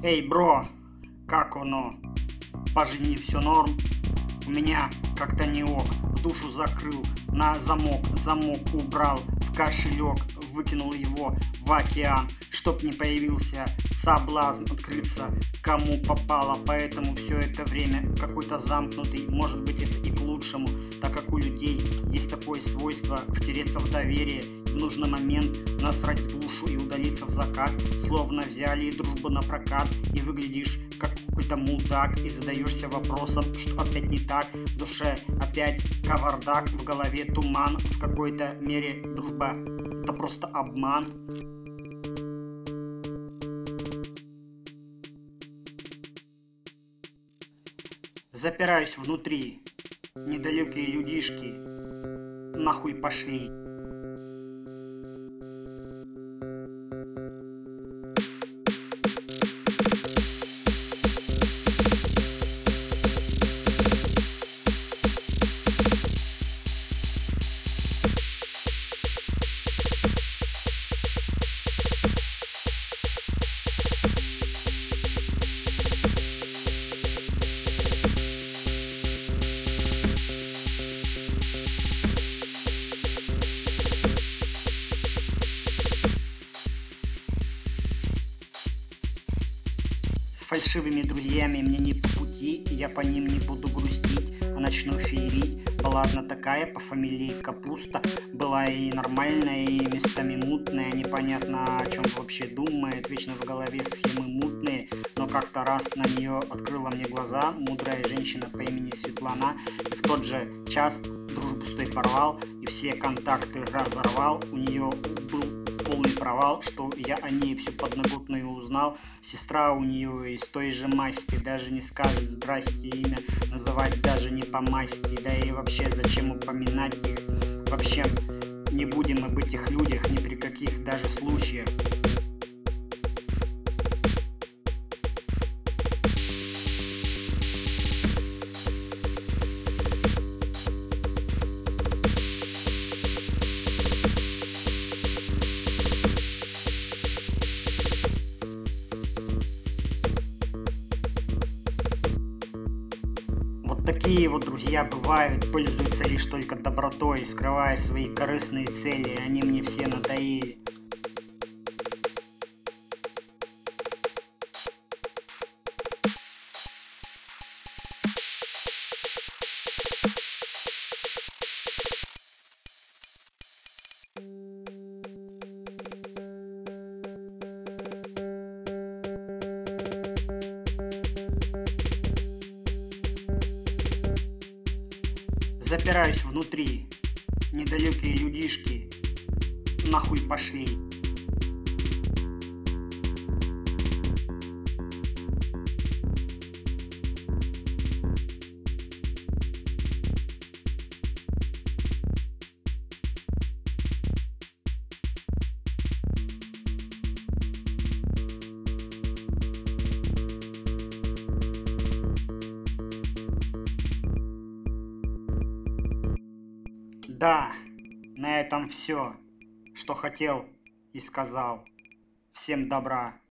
Эй, бро, как оно? По жизни все норм? У меня как-то не ок. Душу закрыл на замок убрал в кошелек, выкинул его в океан, чтоб не появился соблазн открыться кому попало. Поэтому все это время какой-то замкнутый, может быть это и к лучшему, так как у людей есть такое свойство втереться в доверие, в нужный момент насрать в душу и удалиться в закат, словно взяли дружбу на прокат, и выглядишь как какой-то мудак и задаешься вопросом, что опять не так, в душе опять кавардак, в голове туман, в какой-то мере дружба это просто обман. Запираюсь внутри, недалекие людишки нахуй пошли. С фальшивыми друзьями мне не по пути, и я по ним не буду грустить, а начну феерить. Была одна такая по фамилии Капуста, была и нормальная, и местами мутная, непонятно о чем вообще думает, вечно в голове схемы мутные, но как-то раз на нее открыла мне глаза мудрая женщина по имени Светлана, и в тот же час дружбу с той порвал и все контакты разорвал. У нее был полный провал, что я о ней всю подноготную узнал. Сестра у нее из той же масти, даже не скажет здрасте, имя называть даже не по масти, да и вообще зачем упоминать их. Вообще не будем об этих людях ни при каких даже случаях. Вот такие вот друзья бывают, пользуются лишь только добротой, скрывая свои корыстные цели, они мне все надоели. Запираюсь внутри, недалекие людишки нахуй пошли. Да, на этом все, что хотел и сказал. Всем добра.